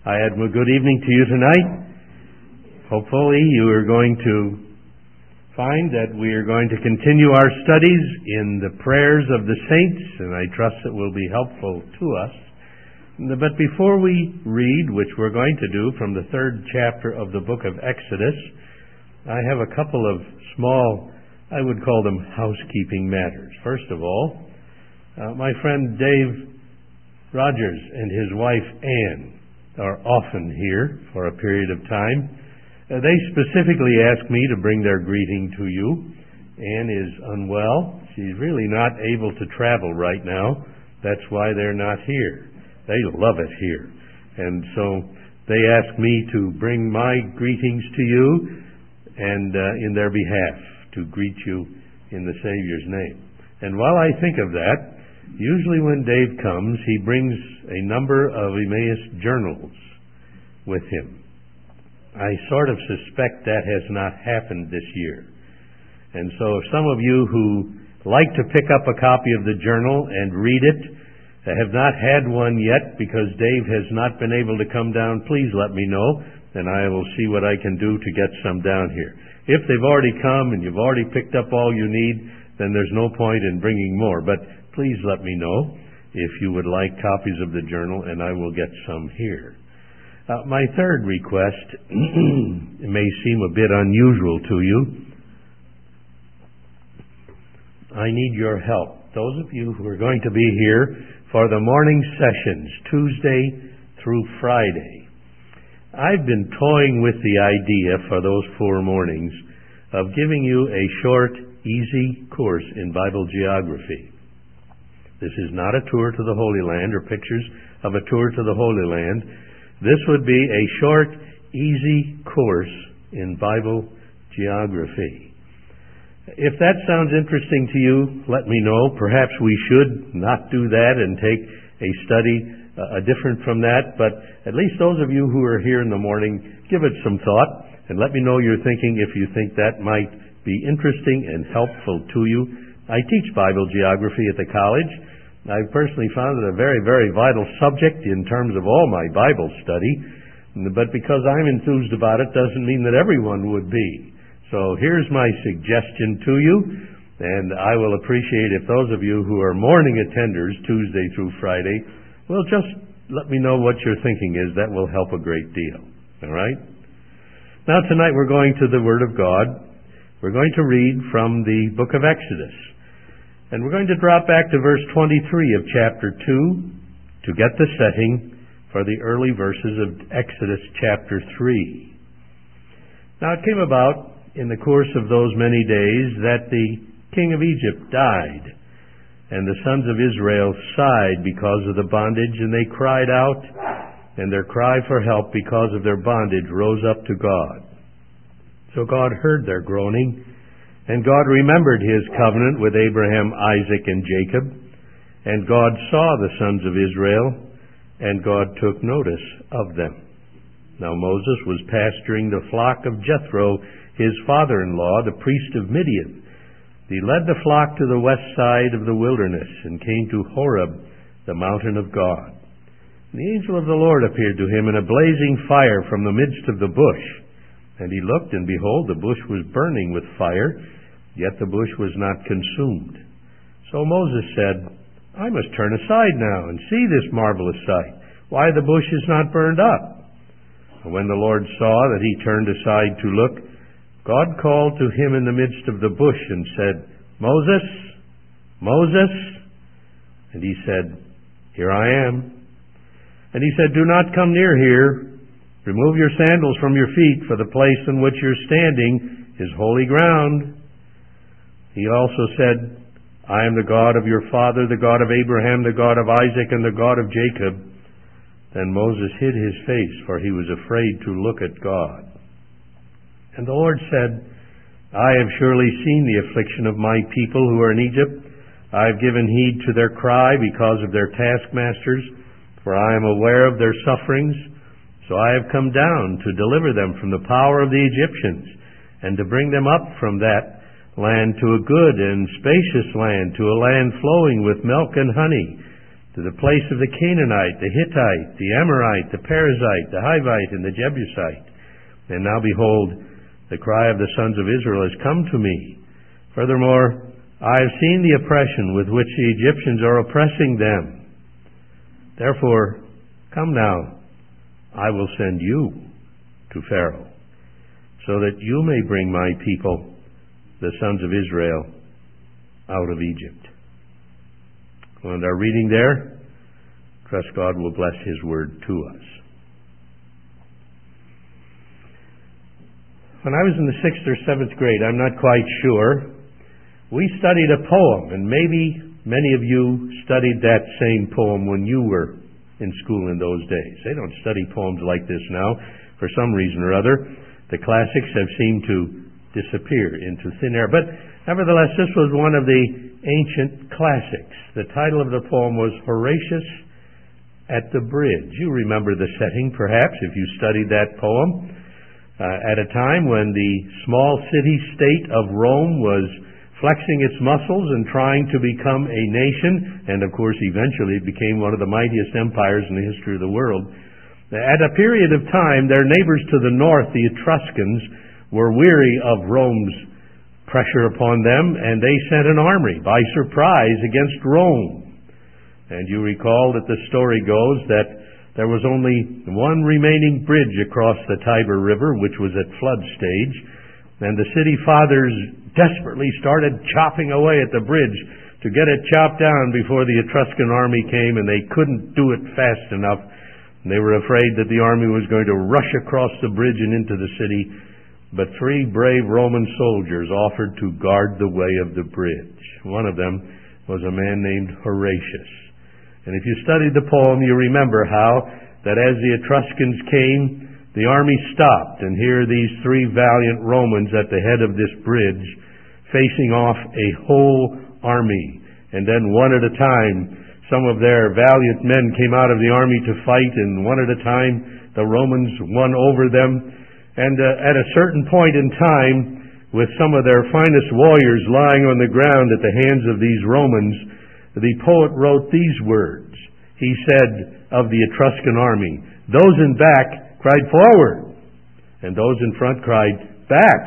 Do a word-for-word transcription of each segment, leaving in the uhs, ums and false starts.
I had a good evening to you tonight. Hopefully you are going to find that we are going to continue our studies in the prayers of the saints, and I trust it will be helpful to us. But before we read, which we're going to do from the third chapter of the book of Exodus, I have a couple of small, I would call them housekeeping matters. First of all, uh, my friend Dave Rogers and his wife Ann are often here for a period of time. Uh, they specifically asked me to bring their greeting to you. Ann is unwell. She's really not able to travel right now. That's why they're not here. They love it here. And so they asked me to bring my greetings to you and uh, in their behalf, to greet you in the Savior's name. And while I think of that, usually when Dave comes, he brings a number of Emmaus journals with him. I sort of suspect that has not happened this year. And so if some of you who like to pick up a copy of the journal and read it, have not had one yet because Dave has not been able to come down, please let me know, and I will see what I can do to get some down here. If they've already come and you've already picked up all you need, then there's no point in bringing more. But please let me know if you would like copies of the journal, and I will get some here. Uh, my third request may seem a bit unusual to you. I need your help. Those of you who are going to be here for the morning sessions, Tuesday through Friday. I've been toying with the idea for those four mornings of giving you a short, easy course in Bible geography. This is not a tour to the Holy Land or pictures of a tour to the Holy Land. This would be a short, easy course in Bible geography. If that sounds interesting to you, let me know. Perhaps we should not do that and take a study uh, different from that, but at least those of you who are here in the morning, give it some thought and let me know your thinking if you think that might be interesting and helpful to you. I teach Bible geography at the college. I've personally found it a very, very vital subject in terms of all my Bible study, but because I'm enthused about it doesn't mean that everyone would be. So here's my suggestion to you, and I will appreciate if those of you who are morning attenders Tuesday through Friday will just let me know what your thinking is. That will help a great deal. All right? Now tonight we're going to the Word of God. We're going to read from the book of Exodus. And we're going to drop back to verse twenty-three of chapter two to get the setting for the early verses of Exodus chapter three. Now it came about in the course of those many days that the king of Egypt died, and the sons of Israel sighed because of the bondage, and they cried out, and their cry for help because of their bondage rose up to God. So God heard their groaning, and God remembered his covenant with Abraham, Isaac, and Jacob. And God saw the sons of Israel, and God took notice of them. Now Moses was pasturing the flock of Jethro, his father-in-law, the priest of Midian. He led the flock to the west side of the wilderness and came to Horeb, the mountain of God. And the angel of the Lord appeared to him in a blazing fire from the midst of the bush. And he looked, and behold, the bush was burning with fire, yet the bush was not consumed. So Moses said, I must turn aside now and see this marvelous sight, why the bush is not burned up. And when the Lord saw that he turned aside to look, God called to him in the midst of the bush and said, Moses, Moses. And he said, Here I am. And he said, Do not come near here. Remove your sandals from your feet, for the place in which you're standing is holy ground. He also said, I am the God of your father, the God of Abraham, the God of Isaac, and the God of Jacob. Then Moses hid his face, for he was afraid to look at God. And the Lord said, I have surely seen the affliction of my people who are in Egypt. I have given heed to their cry because of their taskmasters, for I am aware of their sufferings. So I have come down to deliver them from the power of the Egyptians, and to bring them up from that land to a good and spacious land, to a land flowing with milk and honey, to the place of the Canaanite, the Hittite, the Amorite, the Perizzite, the Hivite, and the Jebusite. And now behold, the cry of the sons of Israel has come to me. Furthermore, I have seen the oppression with which the Egyptians are oppressing them. Therefore, come now, I will send you to Pharaoh, so that you may bring my people, the sons of Israel, out of Egypt. And our reading there, trust God will bless His word to us. When I was in the sixth or seventh grade, I'm not quite sure, we studied a poem, and maybe many of you studied that same poem when you were in school in those days. They don't study poems like this now for some reason or other. The classics have seemed to disappear into thin air. But nevertheless, this was one of the ancient classics. The title of the poem was Horatius at the Bridge. You remember the setting, perhaps, if you studied that poem. Uh, at a time when the small city-state of Rome was flexing its muscles and trying to become a nation, and of course eventually it became one of the mightiest empires in the history of the world. At a period of time, their neighbors to the north, the Etruscans, were weary of Rome's pressure upon them, and they sent an army by surprise against Rome. And you recall that the story goes that there was only one remaining bridge across the Tiber River, which was at flood stage, and the city fathers desperately started chopping away at the bridge to get it chopped down before the Etruscan army came, and they couldn't do it fast enough. They were afraid that the army was going to rush across the bridge and into the city, but three brave Roman soldiers offered to guard the way of the bridge. One of them was a man named Horatius. And if you studied the poem, you remember how that as the Etruscans came, the army stopped, and here these three valiant Romans at the head of this bridge, facing off a whole army. And then one at a time, some of their valiant men came out of the army to fight, and one at a time, the Romans won over them. And uh, at a certain point in time, with some of their finest warriors lying on the ground at the hands of these Romans, the poet wrote these words. He said of the Etruscan army, "Those in back cried forward, and those in front cried back."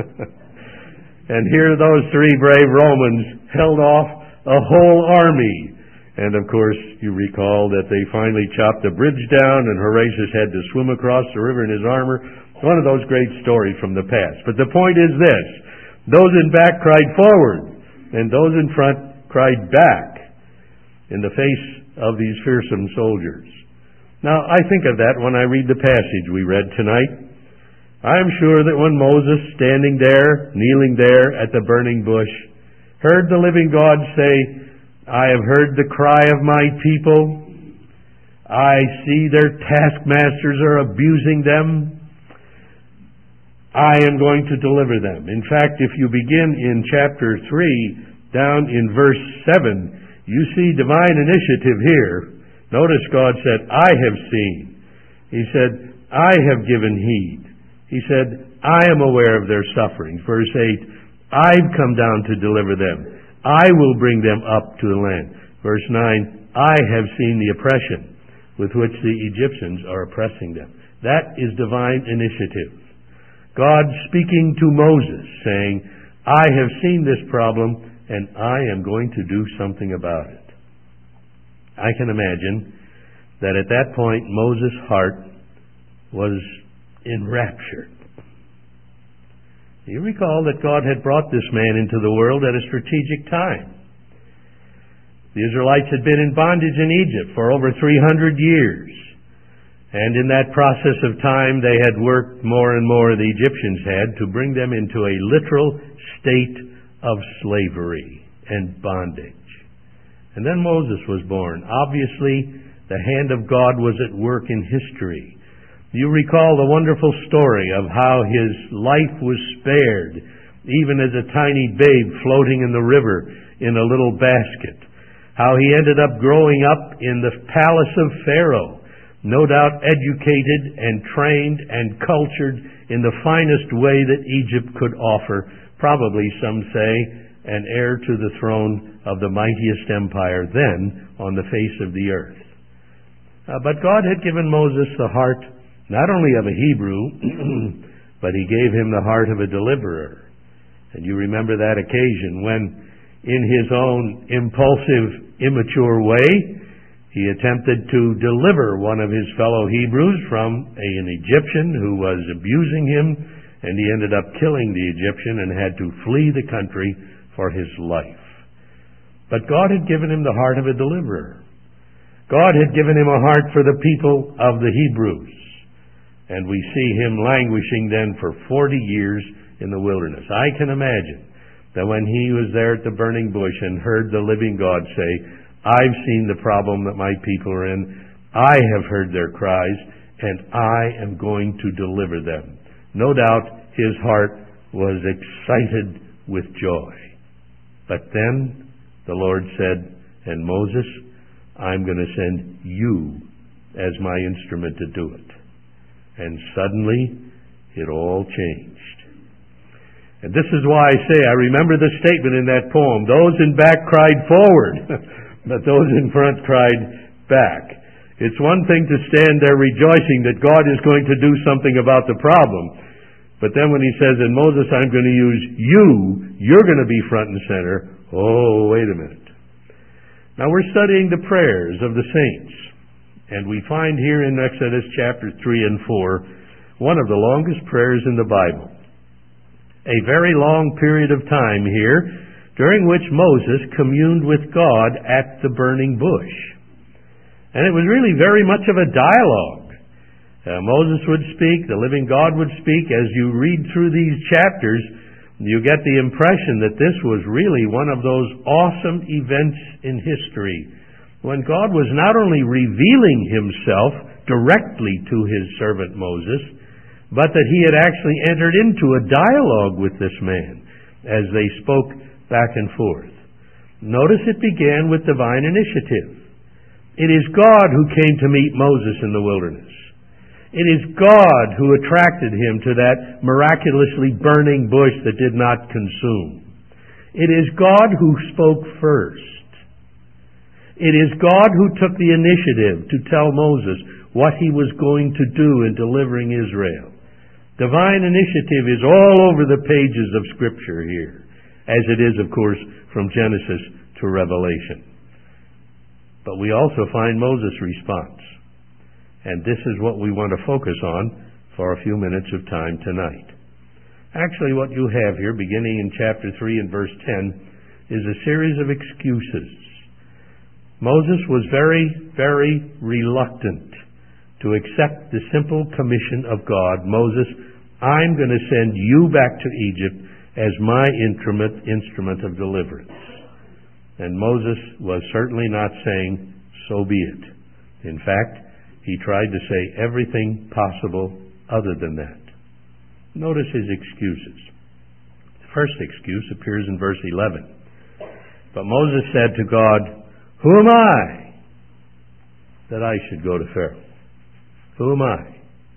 And here those three brave Romans held off a whole army. And of course, you recall that they finally chopped the bridge down, and Horatius had to swim across the river in his armor. One of those great stories from the past. But the point is this: those in back cried forward, and those in front cried back in the face of these fearsome soldiers. Now, I think of that when I read the passage we read tonight. I'm sure that when Moses, standing there, kneeling there at the burning bush, heard the living God say, "I have heard the cry of my people. I see their taskmasters are abusing them. I am going to deliver them." In fact, if you begin in chapter three, down in verse seven, you see divine initiative here. Notice God said, "I have seen." He said, "I have given heed." He said, "I am aware of their sufferings." Verse eight, "I've come down to deliver them. I will bring them up to the land." Verse nine, "I have seen the oppression with which the Egyptians are oppressing them." That is divine initiative. God speaking to Moses, saying, "I have seen this problem, and I am going to do something about it." I can imagine that at that point Moses' heart was enraptured. You recall that God had brought this man into the world at a strategic time. The Israelites had been in bondage in Egypt for over three hundred years. And in that process of time, they had worked more and more, the Egyptians had, to bring them into a literal state of slavery and bondage. And then Moses was born. Obviously, the hand of God was at work in history. You recall the wonderful story of how his life was spared, even as a tiny babe floating in the river in a little basket. How he ended up growing up in the palace of Pharaoh, no doubt educated and trained and cultured in the finest way that Egypt could offer. Probably, some say, and heir to the throne of the mightiest empire then on the face of the earth. Uh, but God had given Moses the heart not only of a Hebrew, but he gave him the heart of a deliverer. And you remember that occasion when, in his own impulsive, immature way, he attempted to deliver one of his fellow Hebrews from a, an Egyptian who was abusing him, and he ended up killing the Egyptian and had to flee the country for his life. But God had given him the heart of a deliverer. God had given him a heart for the people of the Hebrews. And we see him languishing then for forty years in the wilderness. I can imagine that when he was there at the burning bush and heard the living God say, I've seen the problem that my people are in. I have heard their cries, and I am going to deliver them. No doubt his heart was excited with joy. But then the Lord said, and Moses, I'm going to send you as my instrument to do it. And suddenly, it all changed. And this is why I say, I remember the statement in that poem, those in back cried forward, but those in front cried back. It's one thing to stand there rejoicing that God is going to do something about the problem. But then when he says, and Moses, I'm going to use you, you're going to be front and center. Oh, wait a minute. Now we're studying the prayers of the saints. And we find here in Exodus chapter three and four, one of the longest prayers in the Bible. A very long period of time here, during which Moses communed with God at the burning bush. And it was really very much of a dialogue. Uh, Moses would speak, the living God would speak. As you read through these chapters, you get the impression that this was really one of those awesome events in history, when God was not only revealing himself directly to his servant Moses, but that he had actually entered into a dialogue with this man as they spoke back and forth. Notice it began with divine initiative. It is God who came to meet Moses in the wilderness. It is God who attracted him to that miraculously burning bush that did not consume. It is God who spoke first. It is God who took the initiative to tell Moses what he was going to do in delivering Israel. Divine initiative is all over the pages of Scripture here, as it is, of course, from Genesis to Revelation. But we also find Moses' response. And this is what we want to focus on for a few minutes of time tonight. Actually, what you have here, beginning in chapter three and verse ten, is a series of excuses. Moses was very, very reluctant to accept the simple commission of God. Moses, I'm going to send you back to Egypt as my instrument, instrument of deliverance. And Moses was certainly not saying, so be it. In fact, he tried to say everything possible other than that. Notice his excuses. The first excuse appears in verse eleven. But Moses said to God, who am I that I should go to Pharaoh? Who am I?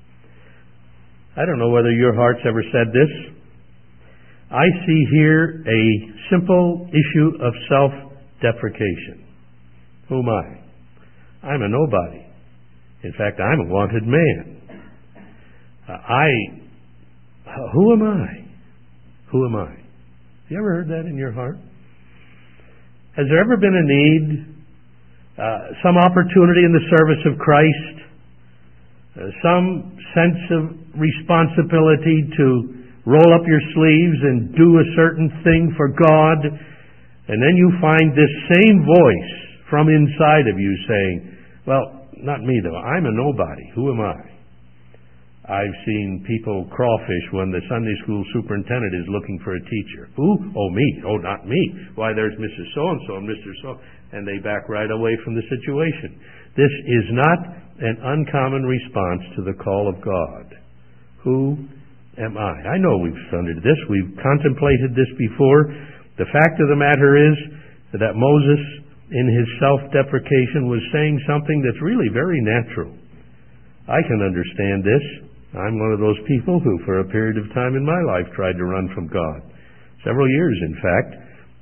I don't know whether your heart's ever said this. I see here a simple issue of self-deprecation. Who am I? I'm a nobody. In fact, I'm a wanted man. Uh, I, uh, who am I? Who am I? Have you ever heard that in your heart? Has there ever been a need, uh, some opportunity in the service of Christ, uh, some sense of responsibility to roll up your sleeves and do a certain thing for God, and then you find this same voice from inside of you saying, well, not me though, I'm a nobody. Who am I? I've seen people crawfish when the Sunday school superintendent is looking for a teacher. Who? Oh, me. Oh, not me. Why, there's Missus So-and-so and Mister So, and they back right away from the situation. This is not an uncommon response to the call of God. Who am I? I know we've studied this. We've contemplated this before. The fact of the matter is that Moses, in his self-deprecation, was saying something that's really very natural. I can understand this. I'm one of those people who, for a period of time in my life, tried to run from God. Several years, in fact.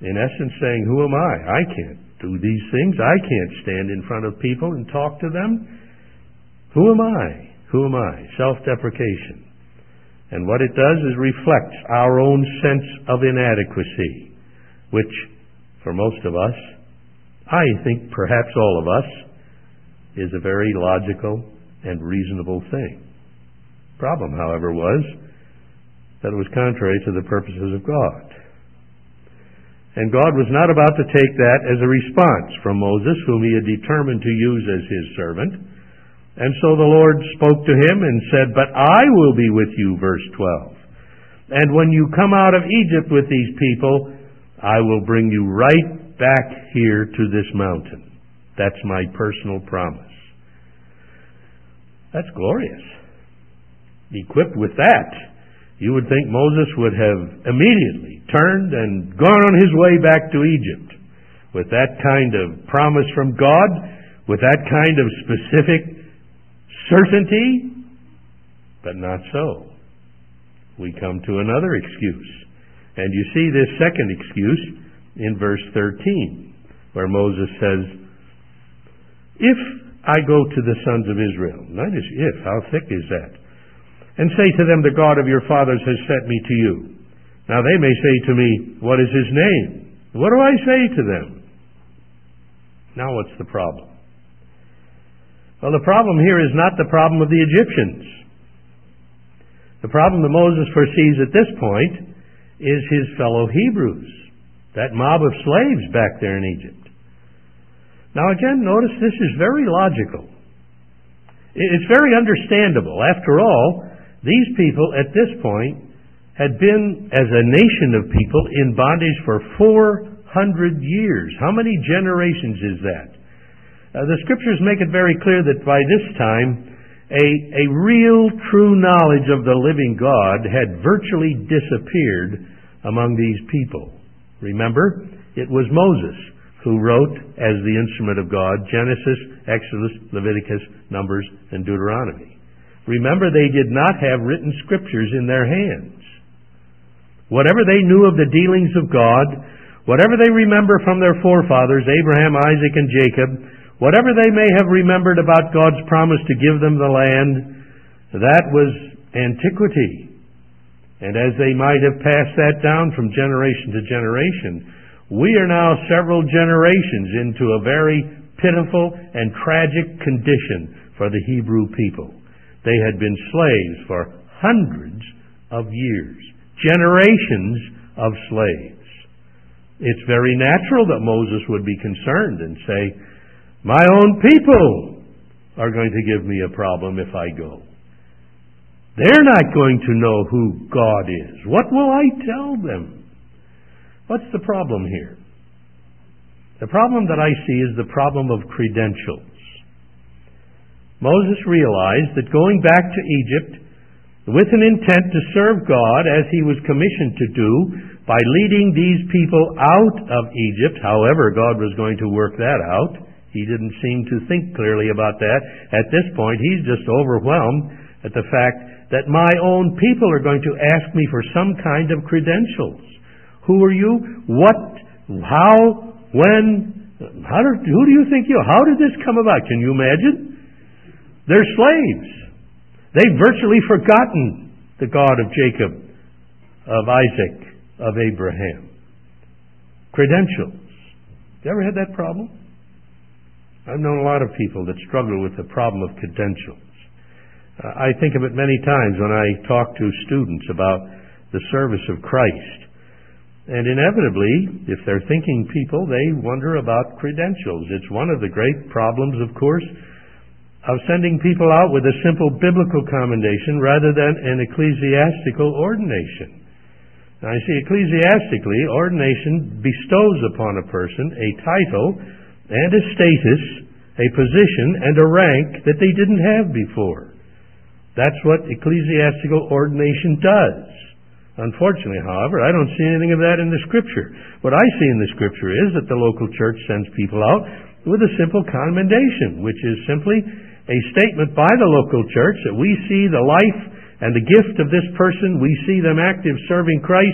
in essence saying, who am I? I can't do these things. I can't stand in front of people and talk to them. Who am I? Who am I? Self-deprecation. And what it does is reflects our own sense of inadequacy, which, for most of us, I think perhaps all of us, is a very logical and reasonable thing. Problem, however, was that it was contrary to the purposes of God. And God was not about to take that as a response from Moses, whom he had determined to use as his servant. And so the Lord spoke to him and said, but I will be with you, verse twelve. And when you come out of Egypt with these people, I will bring you right back here to this mountain. That's my personal promise. That's glorious. Equipped with that, you would think Moses would have immediately turned and gone on his way back to Egypt with that kind of promise from God, with that kind of specific certainty, but not so. We come to another excuse. And you see this second excuse in verse thirteen, where Moses says, if I go to the sons of Israel, notice if, how thick is that? And say to them, the God of your fathers has sent me to you. Now they may say to me, what is his name? What do I say to them? Now what's the problem? Well, the problem here is not the problem of the Egyptians. The problem that Moses foresees at this point is his fellow Hebrews, that mob of slaves back there in Egypt. Now again, notice this is very logical. It's very understandable. After all, these people at this point had been, as a nation of people, in bondage for four hundred years. How many generations is that? Uh, the Scriptures make it very clear that by this time, a, a real, true knowledge of the living God had virtually disappeared among these people. Remember, it was Moses who wrote as the instrument of God Genesis, Exodus, Leviticus, Numbers, and Deuteronomy. Remember, they did not have written scriptures in their hands. Whatever they knew of the dealings of God, whatever they remember from their forefathers, Abraham, Isaac, and Jacob, whatever they may have remembered about God's promise to give them the land, that was antiquity. And as they might have passed that down from generation to generation, we are now several generations into a very pitiful and tragic condition for the Hebrew people. They had been slaves for hundreds of years, generations of slaves. It's very natural that Moses would be concerned and say, my own people are going to give me a problem if I go. They're not going to know who God is. What will I tell them? What's the problem here? The problem that I see is the problem of credentials. Moses realized that going back to Egypt with an intent to serve God as he was commissioned to do by leading these people out of Egypt, however God was going to work that out, he didn't seem to think clearly about that. At this point, he's just overwhelmed at the fact that my own people are going to ask me for some kind of credentials. Who are you? What? How? When? How do, who do you think you are? How did this come about? Can you imagine? They're slaves. They've virtually forgotten the God of Jacob, of Isaac, of Abraham. Credentials. You ever had that problem? I've known a lot of people that struggle with the problem of credentials. Uh, I think of it many times when I talk to students about the service of Christ. And inevitably, if they're thinking people, they wonder about credentials. It's one of the great problems, of course, of sending people out with a simple biblical commendation rather than an ecclesiastical ordination. Now, you see, ecclesiastically, ordination bestows upon a person a title and a status, a position and a rank that they didn't have before. That's what ecclesiastical ordination does. Unfortunately, however, I don't see anything of that in the Scripture. What I see in the Scripture is that the local church sends people out with a simple commendation, which is simply a statement by the local church that we see the life and the gift of this person, we see them active serving Christ,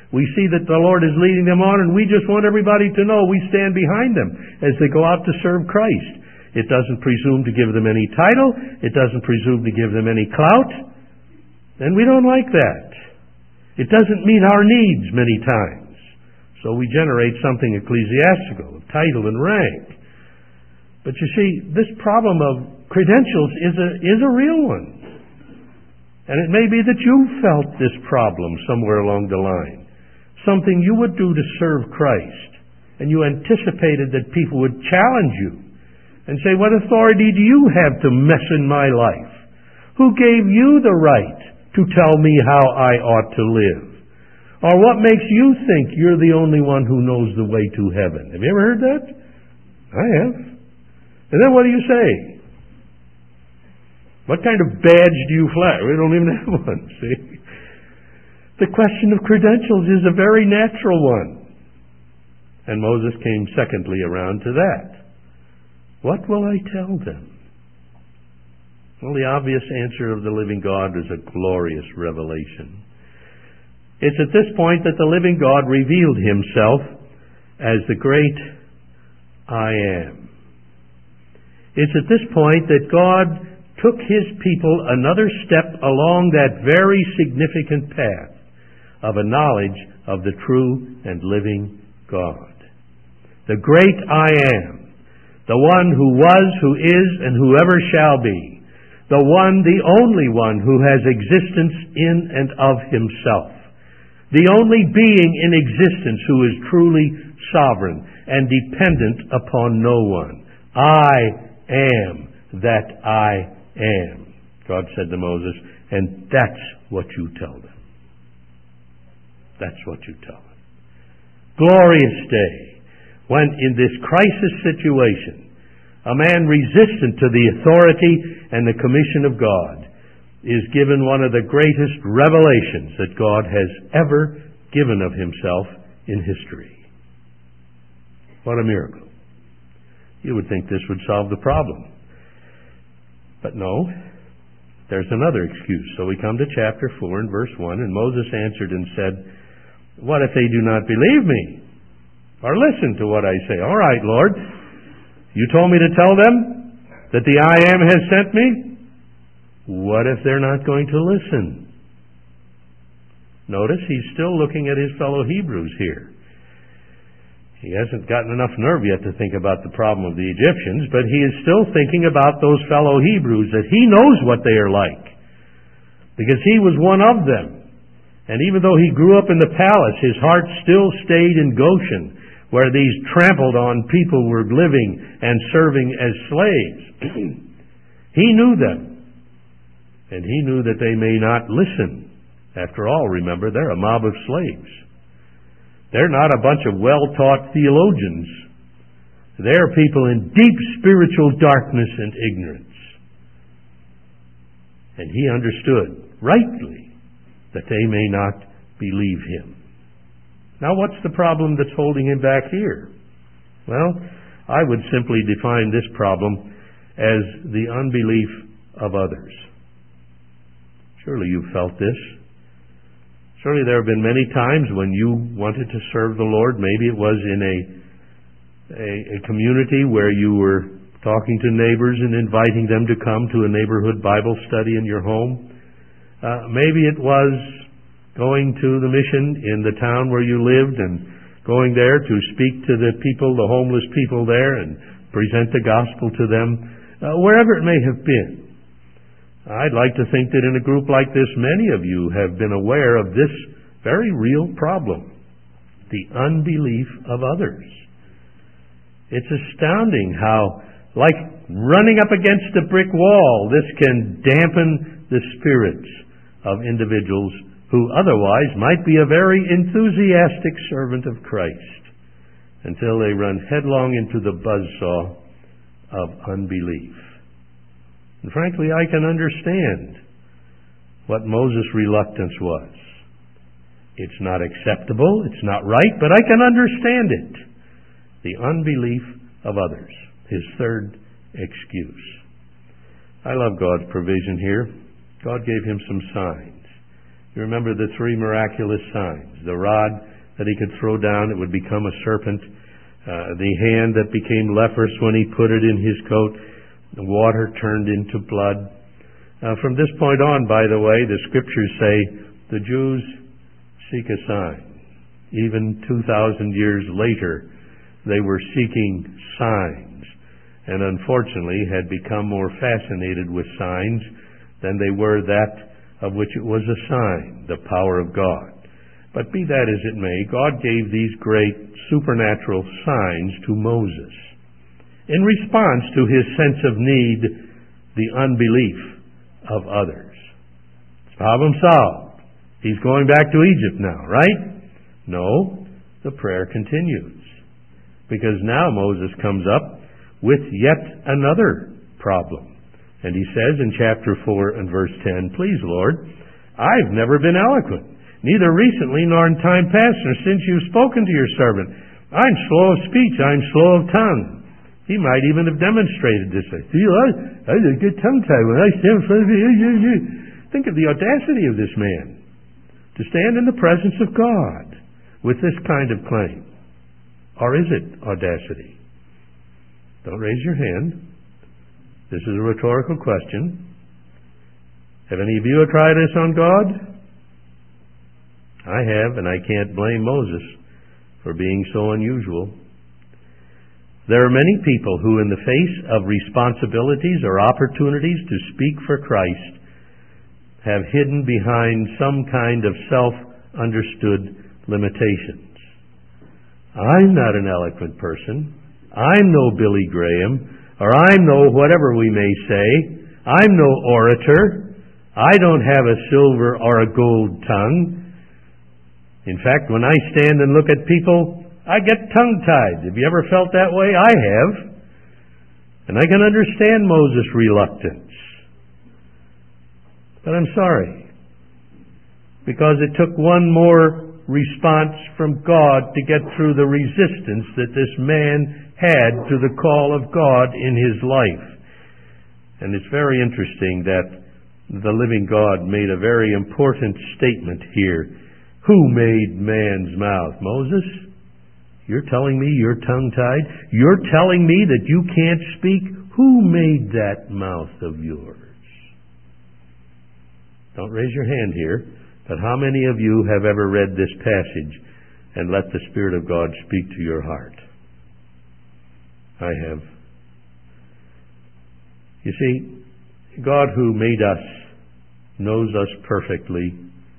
We see that the Lord is leading them on, and we just want everybody to know we stand behind them as they go out to serve Christ. It doesn't presume to give them any title. It doesn't presume to give them any clout. And we don't like that. It doesn't meet our needs many times. So we generate something ecclesiastical, of title and rank. But you see, this problem of credentials is a, is a real one. And it may be that you felt this problem somewhere along the line. Something you would do to serve Christ. And you anticipated that people would challenge you and say, what authority do you have to mess in my life? Who gave you the right to tell me how I ought to live? Or what makes you think you're the only one who knows the way to heaven? Have you ever heard that? I have. And then what do you say? What kind of badge do you flash? We don't even have one, see? The question of credentials is a very natural one. And Moses came secondly around to that. What will I tell them? Well, the obvious answer of the living God is a glorious revelation. It's at this point that the living God revealed himself as the great I am. It's at this point that God took his people another step along that very significant path of a knowledge of the true and living God. The great I am, the one who was, who is, and who ever shall be, the one, the only one who has existence in and of himself, the only being in existence who is truly sovereign and dependent upon no one. I am that I am, God said to Moses, and that's what you tell them. That's what you tell them. Glorious day, when in this crisis situation, a man resistant to the authority and the commission of God is given one of the greatest revelations that God has ever given of himself in history. What a miracle. You would think this would solve the problem. But no, there's another excuse. So we come to chapter four and verse one, and Moses answered and said, what if they do not believe me or listen to what I say? All right, Lord, you told me to tell them that the I am has sent me. What if they're not going to listen? Notice he's still looking at his fellow Hebrews here. He hasn't gotten enough nerve yet to think about the problem of the Egyptians, but he is still thinking about those fellow Hebrews, that he knows what they are like, because he was one of them. And even though he grew up in the palace, his heart still stayed in Goshen, where these trampled on people were living and serving as slaves. He knew them. And he knew that they may not listen. After all, remember, they're a mob of slaves. They're not a bunch of well-taught theologians. They're people in deep spiritual darkness and ignorance. And he understood rightly that they may not believe him. Now, what's the problem that's holding him back here? Well, I would simply define this problem as the unbelief of others. Surely you've felt this. Surely there have been many times when you wanted to serve the Lord. Maybe it was in a, a, a community where you were talking to neighbors and inviting them to come to a neighborhood Bible study in your home. Uh, maybe it was going to the mission in the town where you lived and going there to speak to the people, the homeless people there, and present the gospel to them, uh, wherever it may have been. I'd like to think that in a group like this, many of you have been aware of this very real problem, the unbelief of others. It's astounding how, like running up against a brick wall, this can dampen the spirits of individuals who otherwise might be a very enthusiastic servant of Christ until they run headlong into the buzzsaw of unbelief. And frankly, I can understand what Moses' reluctance was. It's not acceptable, it's not right, but I can understand it. The unbelief of others, his third excuse. I love God's provision here. God gave him some signs. You remember the three miraculous signs. The rod that he could throw down, it would become a serpent. Uh, the hand that became leprous when he put it in his coat. The water turned into blood. Uh, from this point on, by the way, the scriptures say the Jews seek a sign. Even two thousand years later, they were seeking signs, and unfortunately had become more fascinated with signs than they were that of which it was a sign, the power of God. But be that as it may, God gave these great supernatural signs to Moses in response to his sense of need, the unbelief of others. Problem solved. He's going back to Egypt now, right? No, the prayer continues. Because now Moses comes up with yet another problem. And he says in chapter four and verse ten, "Please, Lord, I've never been eloquent, neither recently nor in time past, nor since you've spoken to your servant. I'm slow of speech, I'm slow of tongue." He might even have demonstrated this. I feel I, I have a good tongue tie when I stand in front of you. Think of the audacity of this man to stand in the presence of God with this kind of claim. Or is it audacity? Don't raise your hand. This is a rhetorical question. Have any of you tried this on God? I have, and I can't blame Moses for being so unusual. There are many people who, in the face of responsibilities or opportunities to speak for Christ, have hidden behind some kind of self-understood limitations. I'm not an eloquent person. I'm no Billy Graham, or I'm no whatever we may say. I'm no orator. I don't have a silver or a gold tongue. In fact, when I stand and look at people, I get tongue-tied. Have you ever felt that way? I have. And I can understand Moses' reluctance. But I'm sorry. Because it took one more response from God to get through the resistance that this man had to the call of God in his life. And it's very interesting that the living God made a very important statement here. Who made man's mouth? Moses? You're telling me you're tongue-tied? You're telling me that you can't speak? Who made that mouth of yours? Don't raise your hand here, but how many of you have ever read this passage and let the Spirit of God speak to your heart? I have. You see, God who made us knows us perfectly.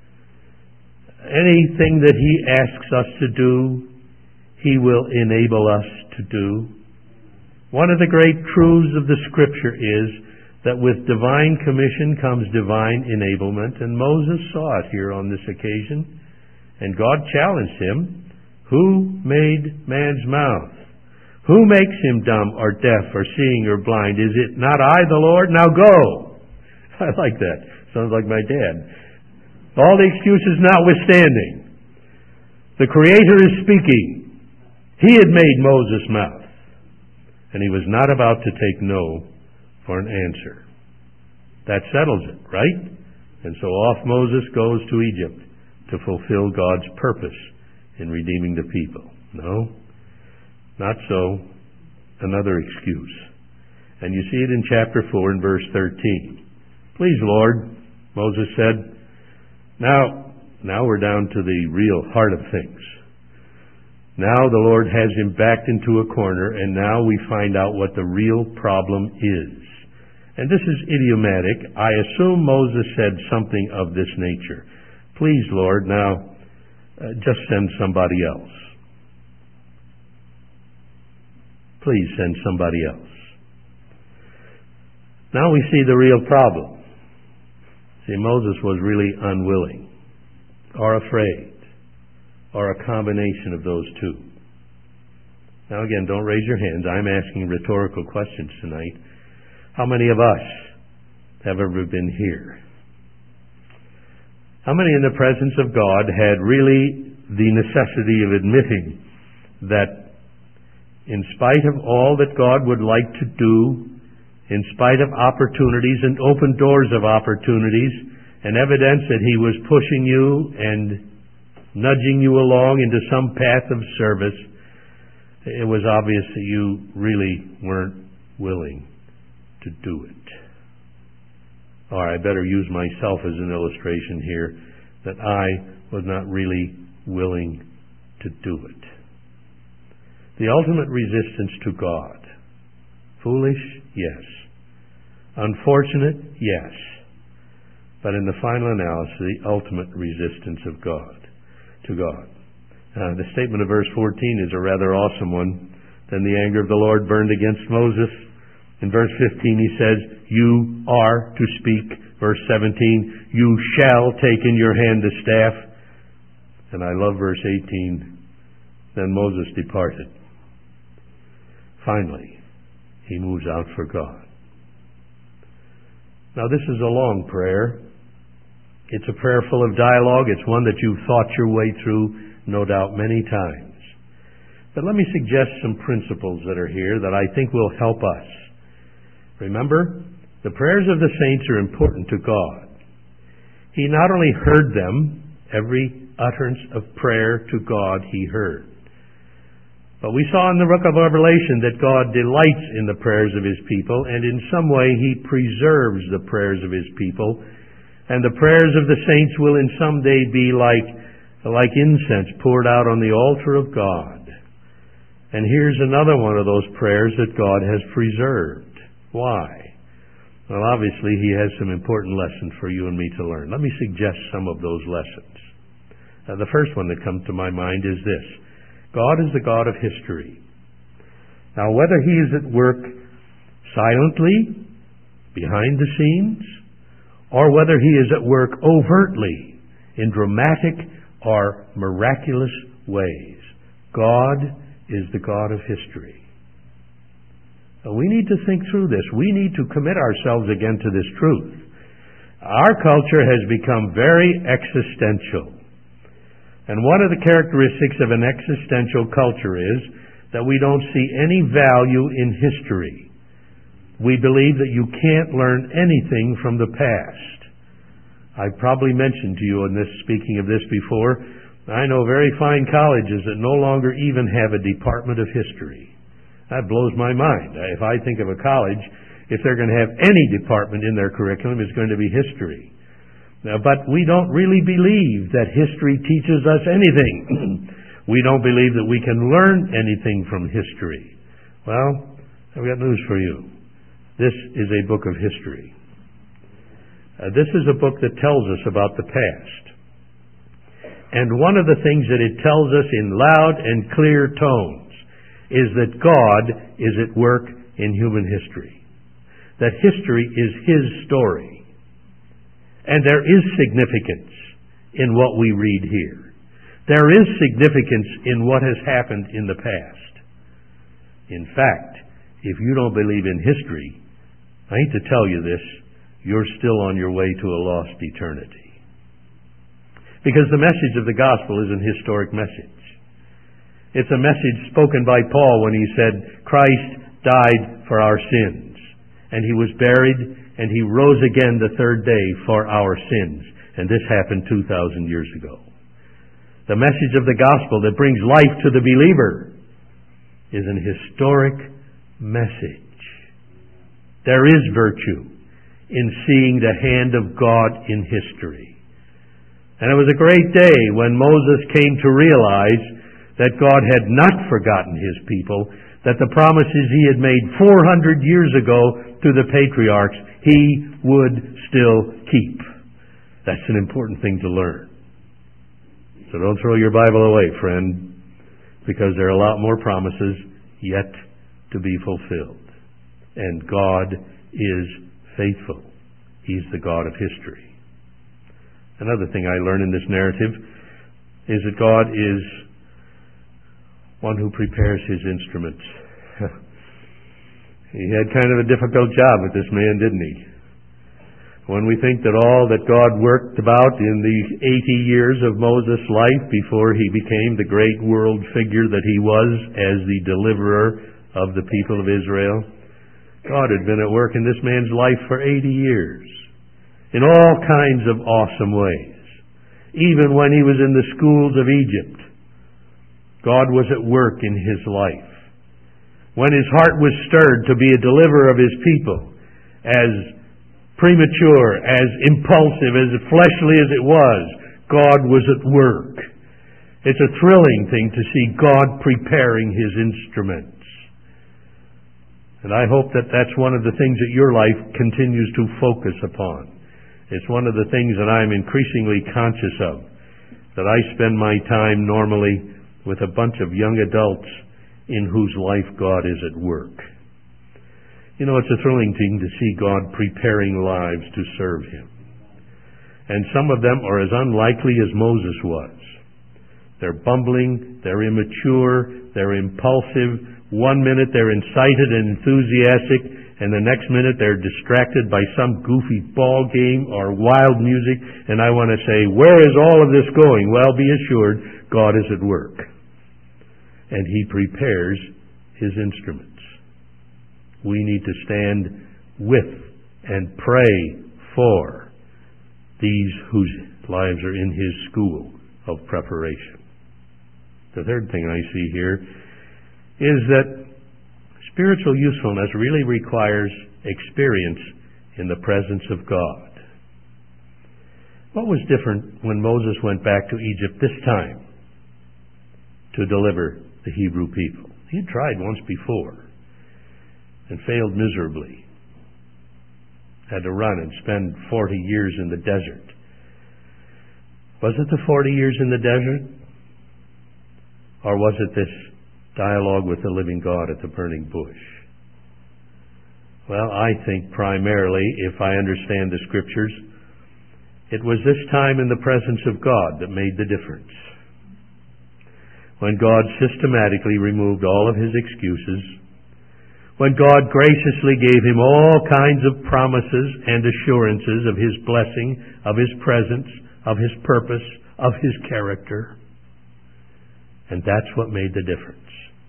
Anything that He asks us to do, He will enable us to do. One of the great truths of the Scripture is that with divine commission comes divine enablement, and Moses saw it here on this occasion, and God challenged him. Who made man's mouth? Who makes him dumb or deaf or seeing or blind? Is it not I, the Lord? Now go! I like that. Sounds like my dad. All the excuses notwithstanding, the Creator is speaking. He had made Moses' mouth, and he was not about to take no for an answer. That settles it, right? And so off Moses goes to Egypt to fulfill God's purpose in redeeming the people. No, not so. Another excuse. And you see it in chapter four and verse thirteen. Please, Lord, Moses said. Now, now we're down to the real heart of things. Now the Lord has him backed into a corner, and now we find out what the real problem is. And this is idiomatic. I assume Moses said something of this nature. Please, Lord, now uh, just send somebody else. Please send somebody else. Now we see the real problem. See, Moses was really unwilling or afraid, or a combination of those two. Now again, don't raise your hands. I'm asking rhetorical questions tonight. How many of us have ever been here? How many in the presence of God had really the necessity of admitting that in spite of all that God would like to do, in spite of opportunities and open doors of opportunities, and evidence that he was pushing you and nudging you along into some path of service, it was obvious that you really weren't willing to do it. Or I better use myself as an illustration here, that I was not really willing to do it. The ultimate resistance to God. Foolish? Yes. Unfortunate? Yes. But in the final analysis, the ultimate resistance of God, to God. Uh, the statement of verse fourteen is a rather awesome one. Then the anger of the Lord burned against Moses. In verse fifteen he says, you are to speak. Verse seventeen, you shall take in your hand the staff. And I love verse eighteen. Then Moses departed. Finally, he moves out for God. Now this is a long prayer. It's a prayer full of dialogue. It's one that you've thought your way through, no doubt, many times. But let me suggest some principles that are here that I think will help us. Remember, the prayers of the saints are important to God. He not only heard them, every utterance of prayer to God he heard. But we saw in the book of Revelation that God delights in the prayers of his people, and in some way he preserves the prayers of his people. And the prayers of the saints will in some day be like, like incense poured out on the altar of God. And here's another one of those prayers that God has preserved. Why? Well, obviously he has some important lessons for you and me to learn. Let me suggest some of those lessons. Uh, the first one that comes to my mind is this. God is the God of history. Now, whether he is at work silently, behind the scenes, or whether he is at work overtly, in dramatic or miraculous ways, God is the God of history. Now, we need to think through this. We need to commit ourselves again to this truth. Our culture has become very existential. And one of the characteristics of an existential culture is that we don't see any value in history. We believe that you can't learn anything from the past. I've probably mentioned to you in this, speaking of this before, I know very fine colleges that no longer even have a department of history. That blows my mind. If I think of a college, if they're going to have any department in their curriculum, it's going to be history. Now, but we don't really believe that history teaches us anything. We don't believe that we can learn anything from history. Well, I've got news for you. This is a book of history. Uh, this is a book that tells us about the past. And one of the things that it tells us in loud and clear tones is that God is at work in human history. That history is his story. And there is significance in what we read here. There is significance in what has happened in the past. In fact, if you don't believe in history, I hate to tell you this, you're still on your way to a lost eternity. Because the message of the gospel is an historic message. It's a message spoken by Paul when he said, Christ died for our sins, and he was buried, and he rose again the third day for our sins. And this happened two thousand years ago. The message of the gospel that brings life to the believer is an historic message. There is virtue in seeing the hand of God in history. And it was a great day when Moses came to realize that God had not forgotten his people, that the promises he had made four hundred years ago to the patriarchs, he would still keep. That's an important thing to learn. So don't throw your Bible away, friend, because there are a lot more promises yet to be fulfilled. And God is faithful. He's the God of history. Another thing I learn in this narrative is that God is one who prepares his instruments. He had kind of a difficult job with this man, didn't he? When we think that all that God worked about in the eighty years of Moses' life before he became the great world figure that he was as the deliverer of the people of Israel, God had been at work in this man's life for eighty years. in all kinds of awesome ways. Even when he was in the schools of Egypt, God was at work in his life. When his heart was stirred to be a deliverer of his people, as premature, as impulsive, as fleshly as it was, God was at work. It's a thrilling thing to see God preparing his instruments. And I hope that that's one of the things that your life continues to focus upon. It's one of the things that I'm increasingly conscious of, that I spend my time normally with a bunch of young adults in whose life God is at work. You know, it's a thrilling thing to see God preparing lives to serve him. And some of them are as unlikely as Moses was. They're bumbling, they're immature, they're impulsive. One minute they're incited and enthusiastic, and the next minute they're distracted by some goofy ball game or wild music. And I want to say, where is all of this going? Well, be assured, God is at work. And he prepares his instruments. We need to stand with and pray for these whose lives are in his school of preparation. The third thing I see here is that spiritual usefulness really requires experience in the presence of God. What was different when Moses went back to Egypt this time to deliver the Hebrew people? He had tried once before and failed miserably. Had to run and spend forty years in the desert. Was it the forty years in the desert? Or was it this dialogue with the living God at the burning bush? Well, I think primarily, if I understand the Scriptures, it was this time in the presence of God that made the difference. When God systematically removed all of his excuses, when God graciously gave him all kinds of promises and assurances of his blessing, of his presence, of his purpose, of his character. And that's what made the difference.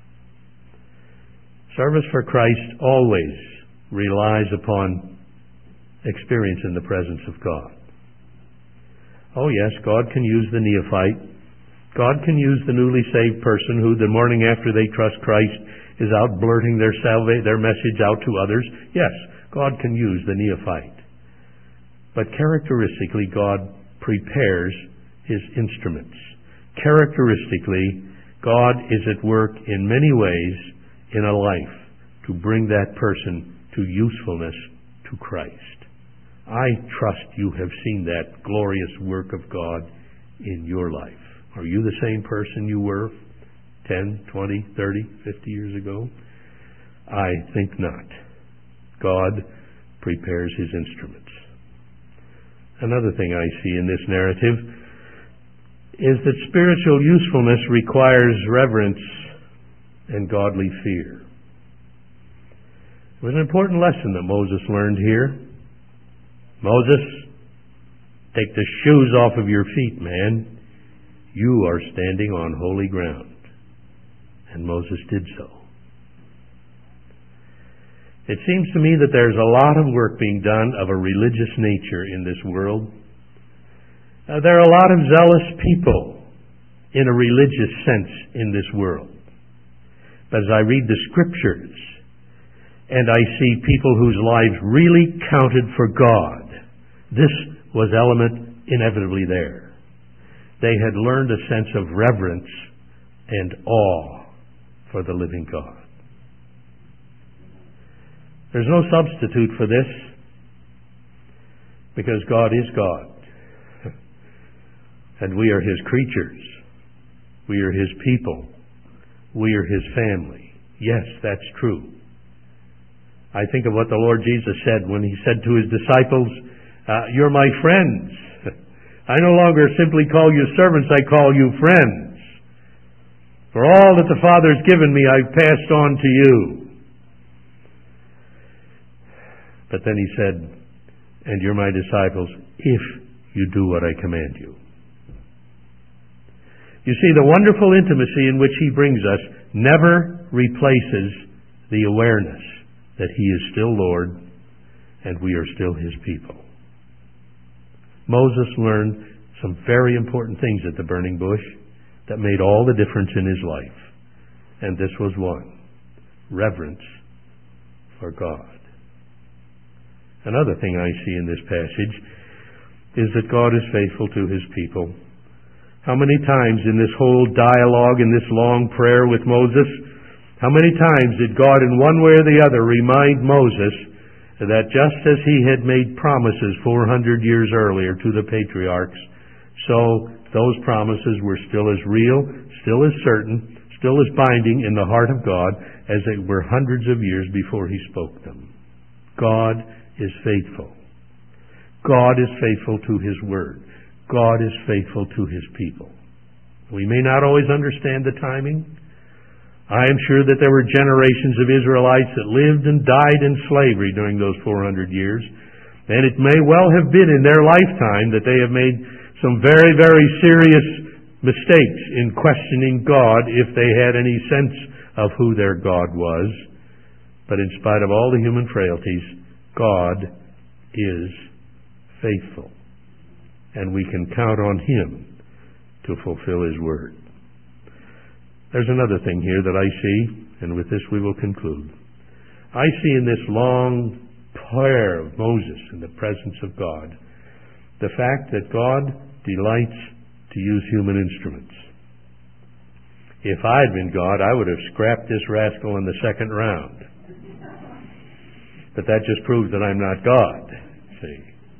Service for Christ always relies upon experience in the presence of God. Oh yes, God can use the neophyte. God can use the newly saved person who the morning after they trust Christ is out blurting their salva- their message out to others. Yes, God can use the neophyte. But characteristically, God prepares his instruments. Characteristically, God is at work in many ways in a life to bring that person to usefulness to Christ. I trust you have seen that glorious work of God in your life. Are you the same person you were ten, twenty, thirty, fifty years ago? I think not. God prepares his instruments. Another thing I see in this narrative is that spiritual usefulness requires reverence and godly fear. It was an important lesson that Moses learned here. Moses, take the shoes off of your feet, man. You are standing on holy ground. And Moses did so. It seems to me that there's a lot of work being done of a religious nature in this world. Uh, there are a lot of zealous people in a religious sense in this world. But as I read the Scriptures and I see people whose lives really counted for God, this was element inevitably there. They had learned a sense of reverence and awe for the living God. There's no substitute for this, because God is God. And we are his creatures. We are his people. We are his family. Yes, that's true. I think of what the Lord Jesus said when he said to his disciples, uh, you're my friends. I no longer simply call you servants, I call you friends. For all that the Father has given me, I've passed on to you. But then he said, and you're my disciples if you do what I command you. You see, the wonderful intimacy in which he brings us never replaces the awareness that he is still Lord and we are still his people. Moses learned some very important things at the burning bush that made all the difference in his life. And this was one: reverence for God. Another thing I see in this passage is that God is faithful to His people. How many times in this whole dialogue, in this long prayer with Moses, how many times did God in one way or the other remind Moses that just as He had made promises four hundred years earlier to the patriarchs, so those promises were still as real, still as certain, still as binding in the heart of God as they were hundreds of years before He spoke them. God is faithful. God is faithful to His Word. God is faithful to His people. We may not always understand the timing. I am sure that there were generations of Israelites that lived and died in slavery during those four hundred years. And it may well have been in their lifetime that they have made some very, very serious mistakes in questioning God if they had any sense of who their God was. But in spite of all the human frailties, God is faithful. And we can count on Him to fulfill His Word. There's another thing here that I see, and with this we will conclude. I see in this long prayer of Moses in the presence of God the fact that God delights to use human instruments. If I had been God, I would have scrapped this rascal in the second round. But that just proves that I'm not God. See?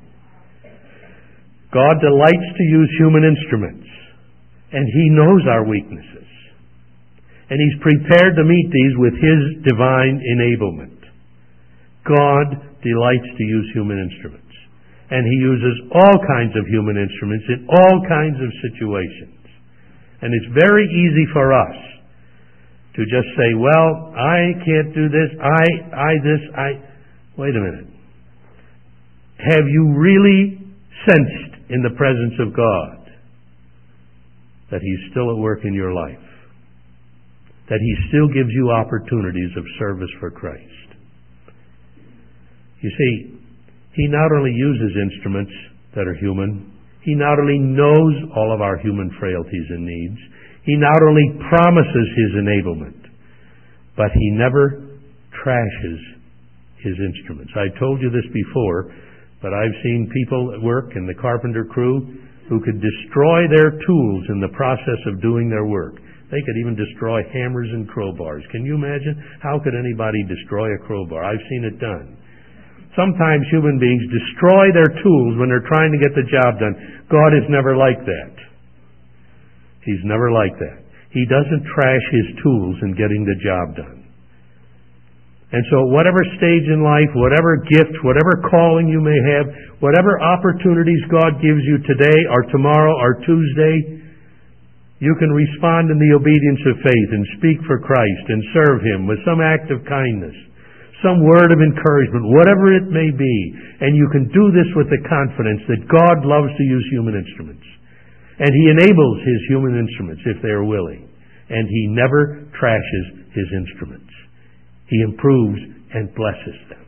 God delights to use human instruments, and He knows our weaknesses. And He's prepared to meet these with His divine enablement. God delights to use human instruments. And He uses all kinds of human instruments in all kinds of situations. And it's very easy for us to just say, well, I can't do this, I, I, this, I... Wait a minute. Have you really sensed in the presence of God that He's still at work in your life? That He still gives you opportunities of service for Christ? You see, He not only uses instruments that are human, He not only knows all of our human frailties and needs, He not only promises His enablement, but He never trashes His instruments. I told you this before, but I've seen people at work in the carpenter crew who could destroy their tools in the process of doing their work. They could even destroy hammers and crowbars. Can you imagine? How could anybody destroy a crowbar? I've seen it done. Sometimes human beings destroy their tools when they're trying to get the job done. God is never like that. He's never like that. He doesn't trash His tools in getting the job done. And so whatever stage in life, whatever gift, whatever calling you may have, whatever opportunities God gives you today or tomorrow or Tuesday, you can respond in the obedience of faith and speak for Christ and serve Him with some act of kindness, some word of encouragement, whatever it may be. And you can do this with the confidence that God loves to use human instruments. And He enables His human instruments if they are willing. And He never trashes His instruments. He improves and blesses them.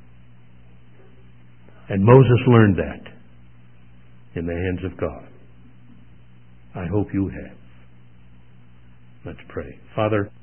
And Moses learned that in the hands of God. I hope you have. Let's pray. Father,